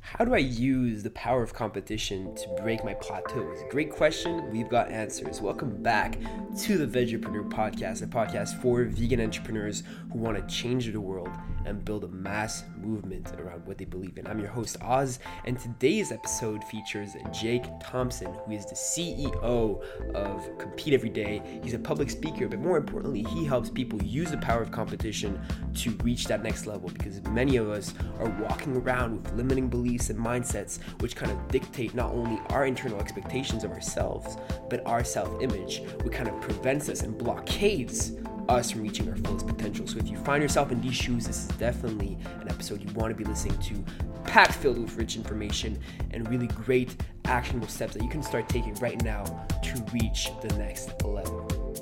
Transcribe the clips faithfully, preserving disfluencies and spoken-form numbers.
How do I use the power of competition to break my plateaus? Great question. We've got answers. Welcome back to the Vegrepreneur Podcast, a podcast for vegan entrepreneurs who want to change the world and build a mass movement around what they believe in. I'm your host, Oz, and today's episode features Jake Thompson, who is the C E O of Compete Every Day. He's a public speaker, but more importantly, he helps people use the power of competition to reach that next level, because many of us are walking around with limiting beliefs and mindsets which kind of dictate not only our internal expectations of ourselves, but our self-image, which kind of prevents us and blockades us from reaching our fullest potential. So if you find yourself in these shoes, this is definitely an episode you want to be listening to, packed filled with rich information and really great actionable steps that you can start taking right now to reach the next level.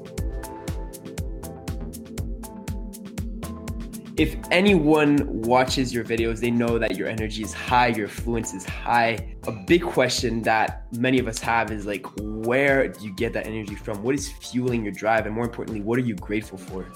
If anyone watches your videos, they know that your energy is high, your fluence is high. A big question that many of us have is like, where do you get that energy from? What is fueling your drive? And more importantly, what are you grateful for?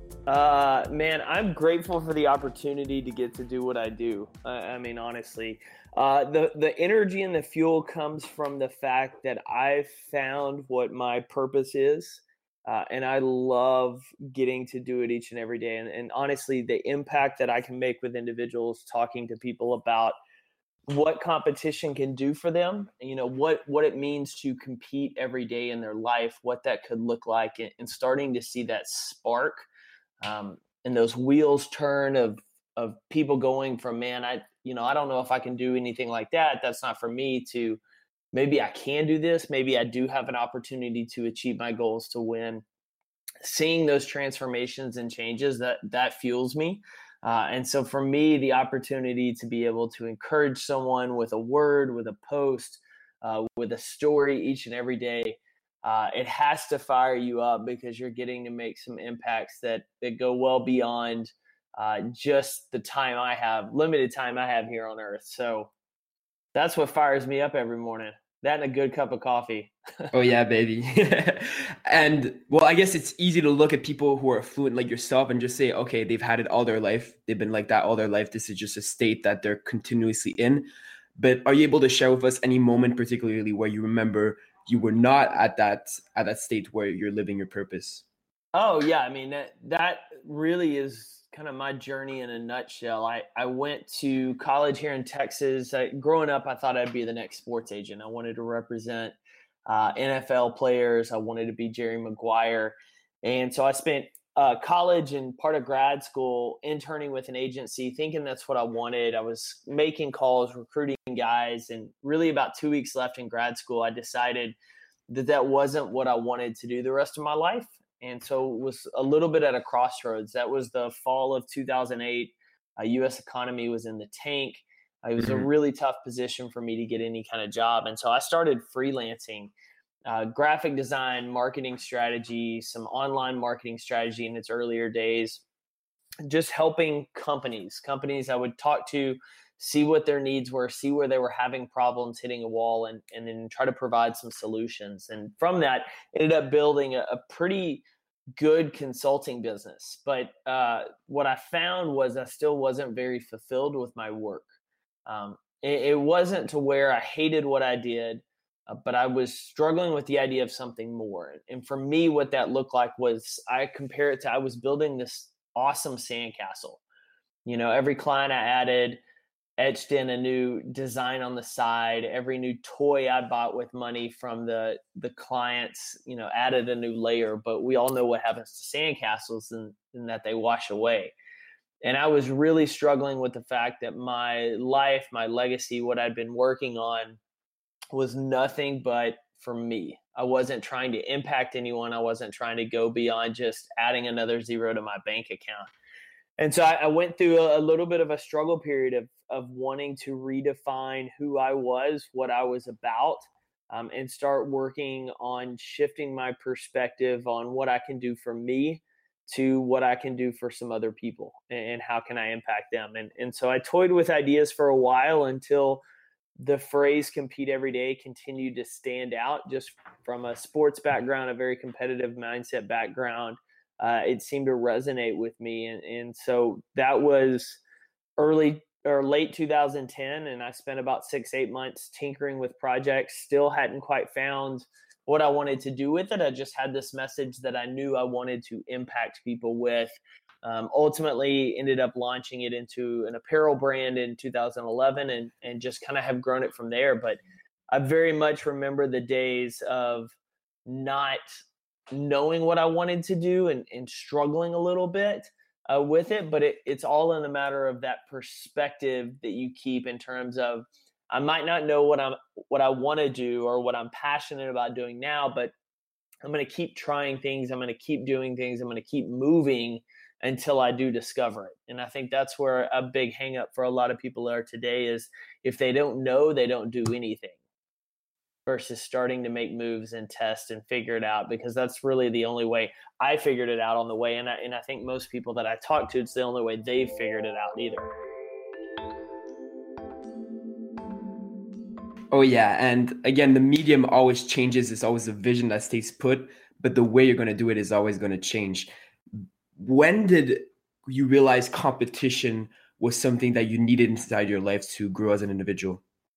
Uh, man, I'm grateful for the opportunity to get to do what I do. Uh, I mean, honestly, uh, the, the energy and the fuel comes from the fact that I've found what my purpose is. Uh, and I love getting to do it each and every day. And, and honestly, the impact that I can make with individuals, talking to people about what competition can do for them, you know, what, what it means to compete every day in their life, what that could look like, and, and starting to see that spark um, and those wheels turn of, of people going from, man, I, you know, I don't know if I can do anything like that. That's not for me, to maybe I can do this. Maybe I do have an opportunity to achieve my goals, to win. Seeing those transformations and changes, that that fuels me. Uh, and so for me, the opportunity to be able to encourage someone with a word, with a post, uh, with a story each and every day, uh, it has to fire you up, because you're getting to make some impacts that, that go well beyond uh, just the time I have, limited time I have here on earth. So that's what fires me up every morning. That and a good cup of coffee. Oh yeah, baby. And well, I guess it's easy to look at people who are fluent like yourself and just say, okay, they've had it all their life. They've been like that all their life. This is just a state that they're continuously in. But are you able to share with us any moment particularly where you remember you were not at that at that state where you're living your purpose? Oh yeah, I mean, that that really is kind of my journey in a nutshell. I I went to college here in Texas. I, growing up, I thought I'd be the next sports agent. I wanted to represent uh, N F L players. I wanted to be Jerry Maguire, and so I spent uh, college and part of grad school interning with an agency, thinking that's what I wanted. I was making calls, recruiting guys, and really about two weeks left in grad school, I decided that that wasn't what I wanted to do the rest of my life. And so it was a little bit at a crossroads. That was the fall of two thousand eight. Uh, U S economy was in the tank. Uh, it was a Mhm. really tough position for me to get any kind of job. And so I started freelancing, uh, graphic design, marketing strategy, some online marketing strategy in its earlier days, just helping companies, companies I would talk to, see what their needs were, see where they were having problems, hitting a wall, and, and then try to provide some solutions. And from that, ended up building a, a pretty good consulting business. But uh, what I found was I still wasn't very fulfilled with my work. Um, it, it wasn't to where I hated what I did, uh, but I was struggling with the idea of something more. And for me, what that looked like was, I compare it to, I was building this awesome sandcastle. You know, every client I added etched in a new design on the side. Every new toy I bought with money from the the clients, you know, added a new layer. But we all know what happens to sandcastles, and, and that they wash away. And I was really struggling with the fact that my life, my legacy, what I'd been working on was nothing but for me. I wasn't trying to impact anyone. I wasn't trying to go beyond just adding another zero to my bank account. And so I, I went through a, a little bit of a struggle period of of wanting to redefine who I was, what I was about, um, and start working on shifting my perspective on what I can do for me to what I can do for some other people, and, and how can I impact them. And and so I toyed with ideas for a while, until the phrase "compete every day" continued to stand out. Just from a sports background, a very competitive mindset background, uh, it seemed to resonate with me. And, and so that was early or late two thousand ten, and I spent about six, eight months tinkering with projects. Still hadn't quite found what I wanted to do with it. I just had this message that I knew I wanted to impact people with. Um, ultimately ended up launching it into an apparel brand in two thousand eleven, and, and just kind of have grown it from there. But I very much remember the days of not knowing what I wanted to do and, and struggling a little bit uh, with it. But it, it's all in the matter of that perspective that you keep in terms of, I might not know what I'm, what I want to do or what I'm passionate about doing now, but I'm going to keep trying things. I'm going to keep doing things. I'm going to keep moving until I do discover it. And I think that's where a big hang up for a lot of people are today is if they don't know, they don't do anything, versus starting to make moves and test and figure it out, because that's really the only way. I figured it out on the way. And I, and I think most people that I talk to, it's the only way they've figured it out either. Oh yeah. And again, the medium always changes. It's always a vision that stays put, but the way you're going to do it is always going to change. When did you realize competition was something that you needed inside your life to grow as an individual?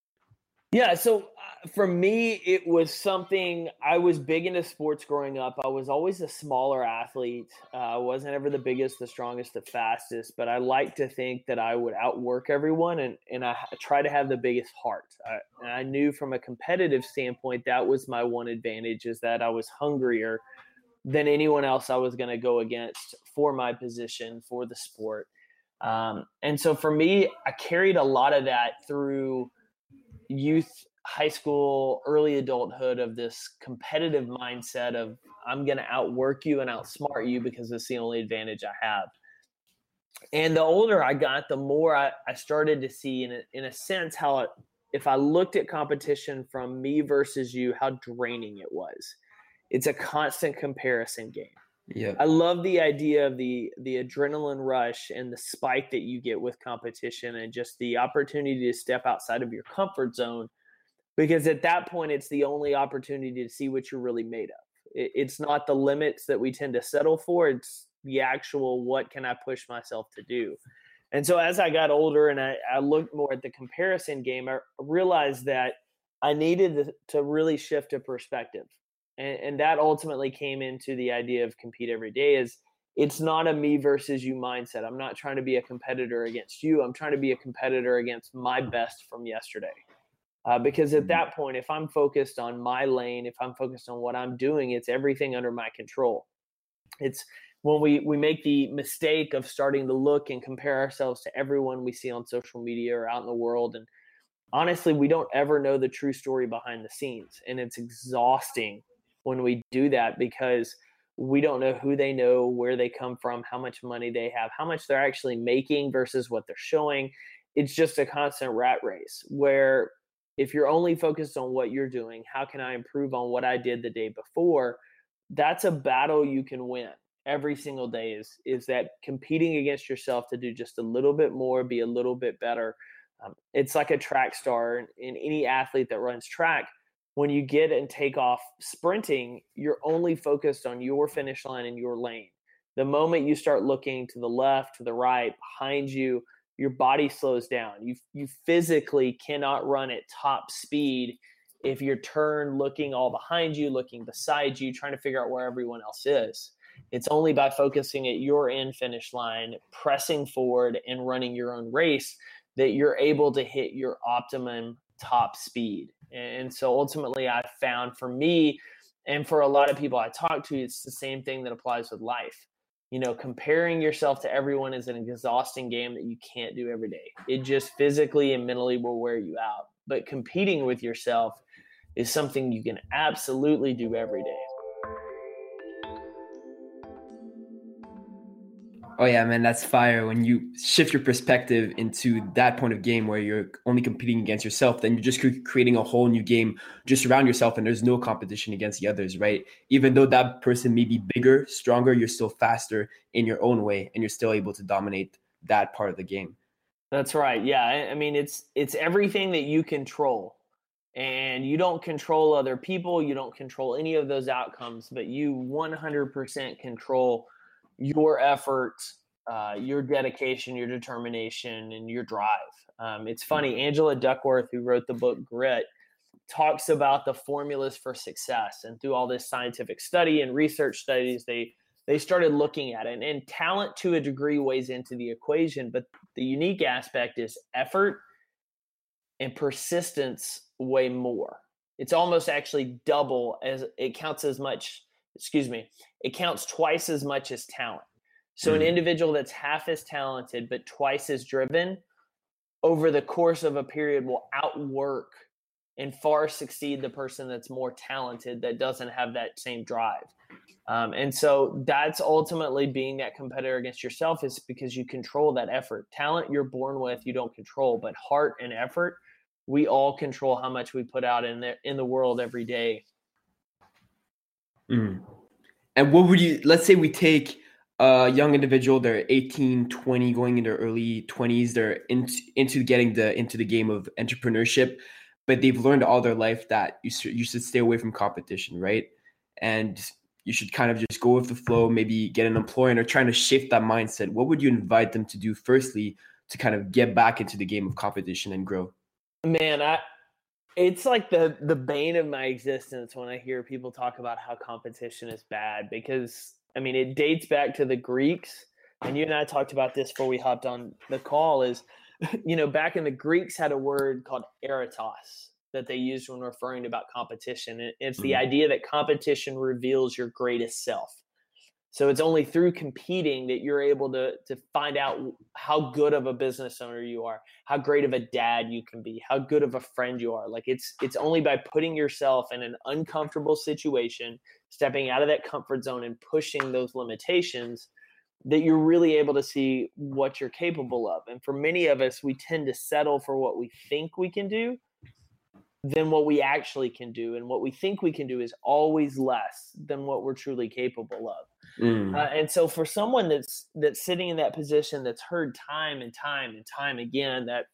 Yeah. So uh, for me, it was something. I was big into sports growing up. I was always a smaller athlete. Uh, I wasn't ever the biggest, the strongest, the fastest, but I like to think that I would outwork everyone, and, and I try to have the biggest heart. I, and I knew from a competitive standpoint, that was my one advantage, is that I was hungrier than anyone else I was going to go against for my position, for the sport. Um, and so for me, I carried a lot of that through youth, high school, early adulthood, of this competitive mindset of I'm going to outwork you and outsmart you because it's the only advantage I have. And the older I got, the more I, I started to see in a, in a sense how it, if I looked at competition from me versus you, how draining it was. It's a constant comparison game. Yeah. I love the idea of the the adrenaline rush and the spike that you get with competition, and just the opportunity to step outside of your comfort zone, because at that point it's the only opportunity to see what you're really made of. It, it's not the limits that we tend to settle for. It's the actual, what can I push myself to do? And so as I got older and I, I looked more at the comparison game, I realized that I needed to really shift a perspective. And, and that ultimately came into the idea of Compete Every Day. Is it's not a me versus you mindset. I'm not trying to be a competitor against you. I'm trying to be a competitor against my best from yesterday. Uh, because at that point, if I'm focused on my lane, if I'm focused on what I'm doing, it's everything under my control. It's when we, we make the mistake of starting to look and compare ourselves to everyone we see on social media or out in the world. And honestly, we don't ever know the true story behind the scenes. And it's exhausting when we do that, because we don't know who they know, where they come from, how much money they have, how much they're actually making versus what they're showing. It's just a constant rat race, where if you're only focused on what you're doing, how can I improve on what I did the day before? That's a battle you can win every single day, is, is that competing against yourself to do just a little bit more, be a little bit better. Um, it's like a track star in, in any athlete that runs track. When you get and take off sprinting, you're only focused on your finish line and your lane. The moment you start looking to the left, to the right, behind you, your body slows down. You you physically cannot run at top speed if you're turned looking all behind you, looking beside you, trying to figure out where everyone else is. It's only by focusing at your end finish line, pressing forward and running your own race, that you're able to hit your optimum top speed. And so ultimately I found, for me and for a lot of people I talk to, it's the same thing that applies with life. You know, comparing yourself to everyone is an exhausting game that you can't do every day. It just physically and mentally will wear you out. But competing with yourself is something you can absolutely do every day. Oh yeah, man, that's fire. When you shift your perspective into that point of game where you're only competing against yourself, then you're just creating a whole new game just around yourself, and there's no competition against the others, right? Even though that person may be bigger, stronger, you're still faster in your own way, and you're still able to dominate that part of the game. That's right. Yeah, I mean, it's it's everything that you control. And you don't control other people, you don't control any of those outcomes, but you one hundred percent control your efforts uh, your dedication, your determination, and your drive. Um, it's funny, Angela Duckworth, who wrote the book Grit, talks about the formulas for success. And through all this scientific study and research studies, they they started looking at it. And, and talent to a degree weighs into the equation, but the unique aspect is effort and persistence way more. It's almost actually double, as it counts as much, excuse me, it counts twice as much as talent. So an individual that's half as talented but twice as driven over the course of a period will outwork and far succeed the person that's more talented that doesn't have that same drive. Um, and so that's ultimately being that competitor against yourself, is because you control that effort. Talent you're born with, you don't control, but heart and effort, we all control how much we put out in the, in the world every day. Mm. And what would you, let's say we take a young individual, they're eighteen, twenty, going into their early twenties, they're into, into getting the, into the game of entrepreneurship, but they've learned all their life that you should, you should stay away from competition, right? And you should kind of just go with the flow, maybe get an employer, and are trying to shift that mindset. What would you invite them to do firstly to kind of get back into the game of competition and grow? Man, I, it's like the, the bane of my existence when I hear people talk about how competition is bad, because I mean, it dates back to the Greeks, and you and I talked about this before we hopped on the call, is, you know, back in the Greeks had a word called eratos that they used when referring to about competition. It's the mm-hmm. idea that competition reveals your greatest self. So it's only through competing that you're able to, to find out how good of a business owner you are, how great of a dad you can be, how good of a friend you are. Like it's, it's only by putting yourself in an uncomfortable situation, stepping out of that comfort zone and pushing those limitations, that you're really able to see what you're capable of. And for many of us, we tend to settle for what we think we can do than what we actually can do. And what we think we can do is always less than what we're truly capable of. Mm. Uh, and so for someone that's that's sitting in that position, that's heard time and time and time again that,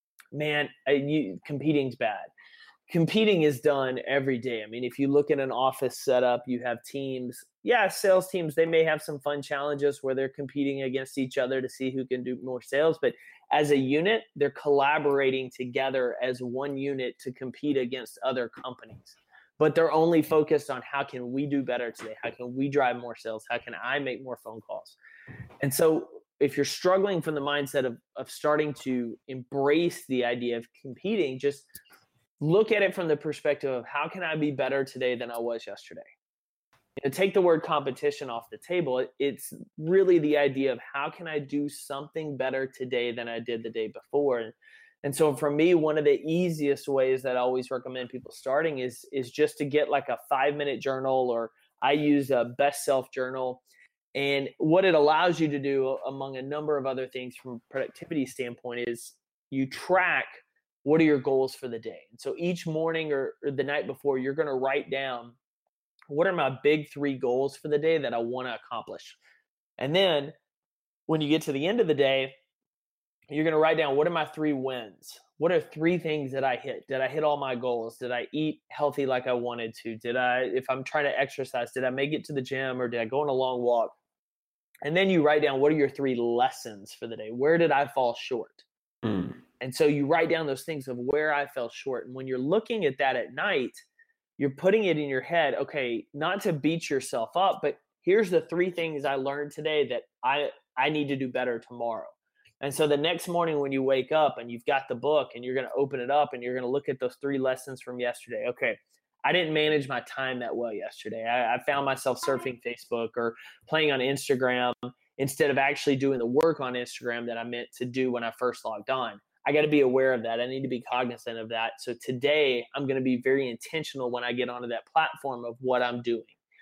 man, I, you, competing's bad. Competing is done every day. I mean, if you look at an office setup, you have teams. Yeah, sales teams, they may have some fun challenges where they're competing against each other to see who can do more sales. But as a unit, they're collaborating together as one unit to compete against other companies. But they're only focused on how can we do better today? How can we drive more sales? How can I make more phone calls? And so if you're struggling from the mindset of, of starting to embrace the idea of competing, just look at it from the perspective of how can I be better today than I was yesterday? You know, take the word competition off the table. It, it's really the idea of how can I do something better today than I did the day before? And, and so for me, one of the easiest ways that I always recommend people starting is, is just to get like a five minute journal, or I use a Best Self journal. And what it allows you to do, among a number of other things from a productivity standpoint, is you track what are your goals for the day. And so each morning or, or the night before, you're going to write down, what are my big three goals for the day that I want to accomplish? And then when you get to the end of the day, you're going to write down, what are my three wins? What are three things that I hit? Did I hit all my goals? Did I eat healthy like I wanted to? Did I, if I'm trying to exercise, did I make it to the gym, or did I go on a long walk? And then you write down, what are your three lessons for the day? Where did I fall short? Mm. And so you write down those things of where I fell short. And when you're looking at that at night, you're putting it in your head, okay, not to beat yourself up, but here's the three things I learned today that I, I need to do better tomorrow. And so the next morning when you wake up and you've got the book and you're going to open it up and you're going to look at those three lessons from yesterday. Okay, I didn't manage my time that well yesterday. I, I found myself surfing Facebook or playing on Instagram instead of actually doing the work on Instagram that I meant to do when I first logged on. I got to be aware of that. I need to be cognizant of that. So today I'm going to be very intentional when I get onto that platform of what I'm doing.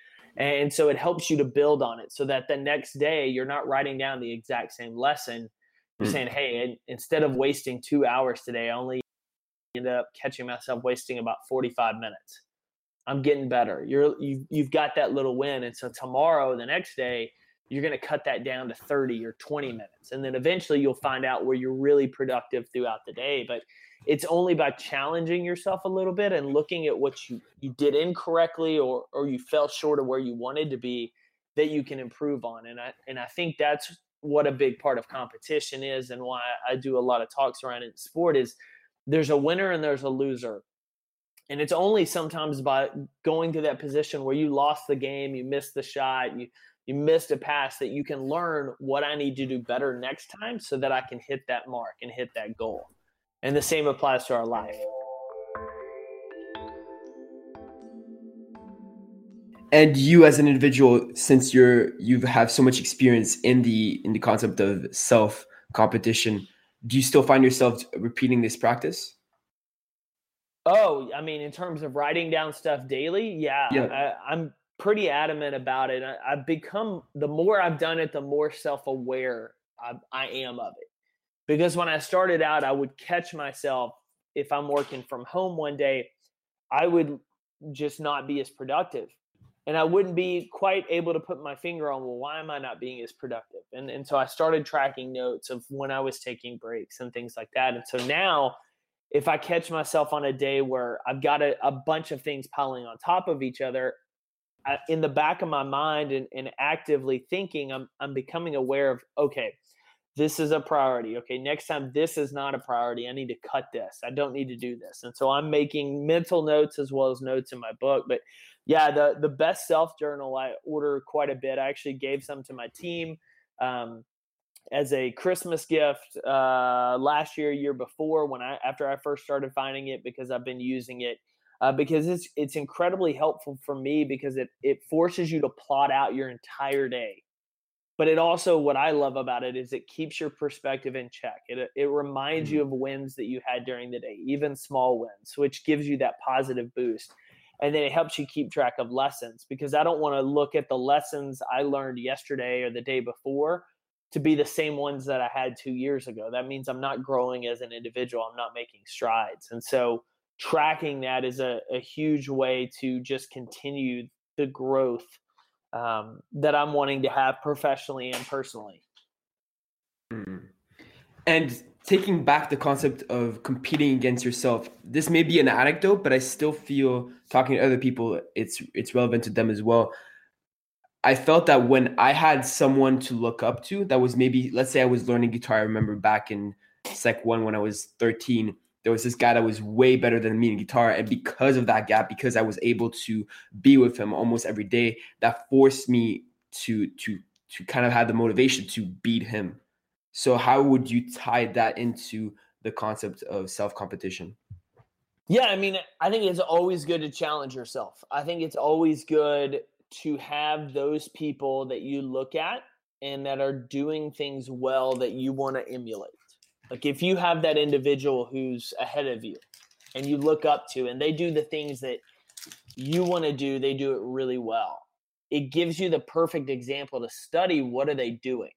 And so it helps you to build on it so that the next day you're not writing down the exact same lesson. You're mm. saying, hey, instead of wasting two hours today, I only end up catching myself wasting about forty-five minutes. I'm getting better. You're, you've, you've got that little win. And so tomorrow, the next day, you're going to cut that down to thirty or twenty minutes. And then eventually you'll find out where you're really productive throughout the day. But it's only by challenging yourself a little bit and looking at what you, you did incorrectly or, or you fell short of where you wanted to be that you can improve on. And I, and I think that's what a big part of competition is and why I do a lot of talks around it in sport is there's a winner and there's a loser. And it's only sometimes by going to that position where you lost the game, you missed the shot, you you missed a pass, that you can learn what I need to do better next time so that I can hit that mark and hit that goal. And the same applies to our life. And you as an individual, since you're you have so much experience in the in the concept of self competition, do you still find yourself repeating this practice? Oh, I mean, in terms of writing down stuff daily, yeah, Yeah. I, I'm pretty adamant about it. I, I've become, the more I've done it, the more self-aware I, I am of it. Because when I started out, I would catch myself, if I'm working from home one day, I would just not be as productive. And I wouldn't be quite able to put my finger on, well, why am I not being as productive? And, and so I started tracking notes of when I was taking breaks and things like that. And so now, if I catch myself on a day where I've got a, a bunch of things piling on top of each other, I, in the back of my mind and, and actively thinking, I'm I'm becoming aware of, okay, this is a priority. Okay, next time this is not a priority. I need to cut this. I don't need to do this. And so I'm making mental notes as well as notes in my book. But yeah, the the best self journal I order quite a bit. I actually gave some to my team. Um, as a Christmas gift uh, last year, year before, when I after I first started finding it, because I've been using it uh, because it's it's incredibly helpful for me because it it forces you to plot out your entire day. But it also, what I love about it is it keeps your perspective in check. It it reminds you of wins that you had during the day, even small wins, which gives you that positive boost. And then it helps you keep track of lessons, because I don't want to look at the lessons I learned yesterday or the day before to be the same ones that I had two years ago. That means I'm not growing as an individual. I'm not making strides. And so tracking that is a, a huge way to just continue the growth um, that I'm wanting to have professionally and personally. Mm. And taking back the concept of competing against yourself, this may be an anecdote, but I still feel, talking to other people, it's it's relevant to them as well. I felt that when I had someone to look up to, that was maybe, let's say I was learning guitar. I remember back in Sec one when I was thirteen, there was this guy that was way better than me in guitar. And because of that gap, because I was able to be with him almost every day, that forced me to to to kind of have the motivation to beat him. So how would you tie that into the concept of self-competition? Yeah, I mean, I think it's always good to challenge yourself. I think it's always good to have those people that you look at and that are doing things well that you want to emulate. Like if you have that individual who's ahead of you and you look up to, and they do the things that you want to do, they do it really well. It gives you the perfect example to study. What are they doing?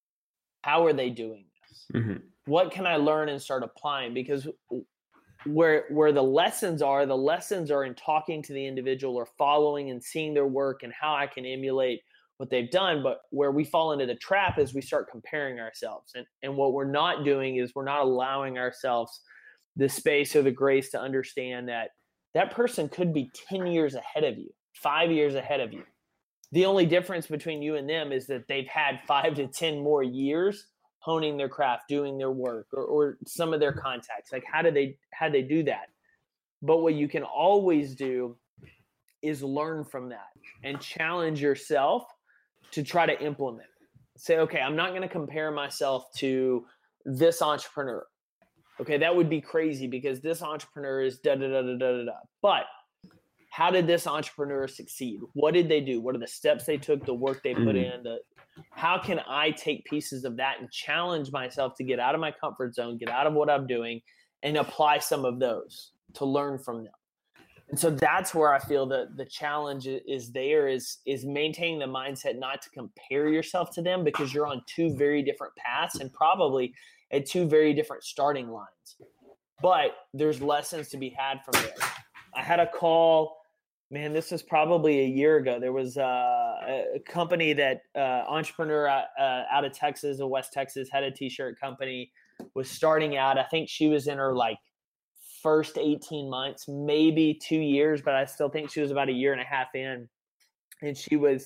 How are they doing this? Mm-hmm. What can I learn and start applying? Because where where the lessons are, the lessons are in talking to the individual or following and seeing their work and how I can emulate what they've done. But where we fall into the trap is we start comparing ourselves. And, and what we're not doing is we're not allowing ourselves the space or the grace to understand that that person could be ten years ahead of you, five years ahead of you. The only difference between you and them is that they've had five to ten more years honing their craft, doing their work, or, or some of their contacts. Like how do they how do they do that? But what you can always do is learn from that and challenge yourself to try to implement. Say, okay, I'm not going to compare myself to this entrepreneur. Okay, that would be crazy because this entrepreneur is da da da da da da. But how did this entrepreneur succeed? What did they do? What are the steps they took, the work they put in? The, how can I take pieces of that and challenge myself to get out of my comfort zone, get out of what I'm doing, and apply some of those to learn from them? And so that's where I feel that the challenge is there is, is maintaining the mindset not to compare yourself to them, because you're on two very different paths and probably at two very different starting lines. But there's lessons to be had from there. I had a call, man, this was probably a year ago. There was uh, a company that uh, entrepreneur uh, out of Texas, or West Texas, had a t-shirt company, was starting out. I think she was in her like first eighteen months, maybe two years, but I still think she was about a year and a half in. And she was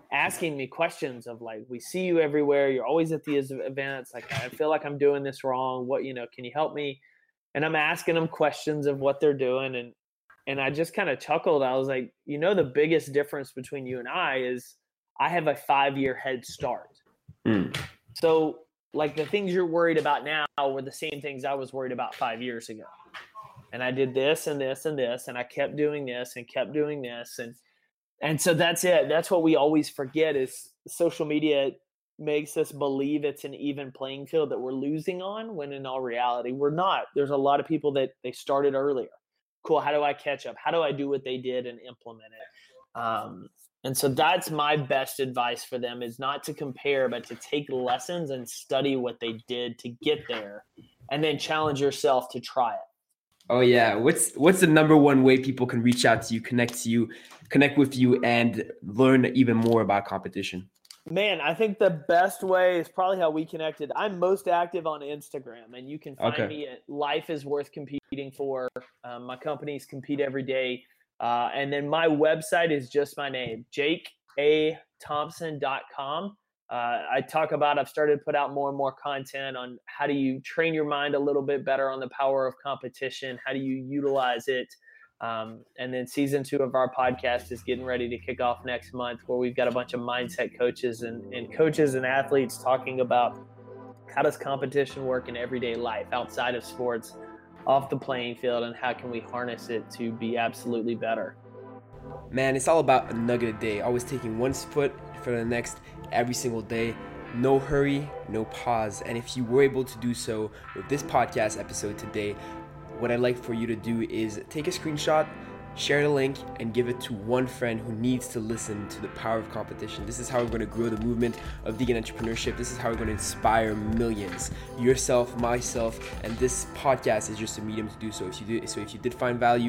asking me questions of like, we see you everywhere. You're always at these events. Like, I feel like I'm doing this wrong. What, you know, can you help me? And I'm asking them questions of what they're doing. And, and I just kind of chuckled. I was like, you know, the biggest difference between you and I is I have a five year head start. Mm. So like the things you're worried about now were the same things I was worried about five years ago. And I did this and this and this, and I kept doing this and kept doing this. And, and so that's it. That's what we always forget is social media makes us believe it's an even playing field that we're losing on, when in all reality, we're not. There's a lot of people that they started earlier. Cool. How do I catch up? How do I do what they did and implement it? Um, and so that's my best advice for them, is not to compare, but to take lessons and study what they did to get there, and then challenge yourself to try it. Oh yeah. What's, what's the number one way people can reach out to you, connect to you, connect with you, and learn even more about competition? Man, I think the best way is probably how we connected. I'm most active on Instagram, and you can find okay. me at Life is Worth Competing For. Um, my companies compete every day. Uh, and then my website is just my name, jake a thompson dot com. Uh, I talk about, I've started to put out more and more content on how do you train your mind a little bit better on the power of competition? How do you utilize it? Um, and then season two of our podcast is getting ready to kick off next month, where we've got a bunch of mindset coaches and, and coaches and athletes talking about how does competition work in everyday life outside of sports, off the playing field, and how can we harness it to be absolutely better. Man, it's all about a nugget a day, always taking one foot for the next every single day. No hurry, no pause. And if you were able to do so with this podcast episode today, what I'd like for you to do is take a screenshot, share the link, and give it to one friend who needs to listen to the power of competition. This is how we're going to grow the movement of vegan entrepreneurship. This is how we're going to inspire millions. Yourself, myself, and this podcast is just a medium to do so. If you do, so if you did find value,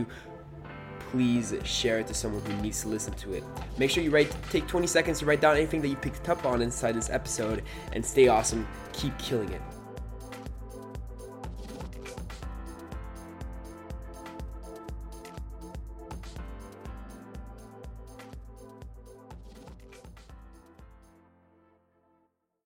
please share it to someone who needs to listen to it. Make sure you write, take twenty seconds to write down anything that you picked up on inside this episode, and stay awesome. Keep killing it.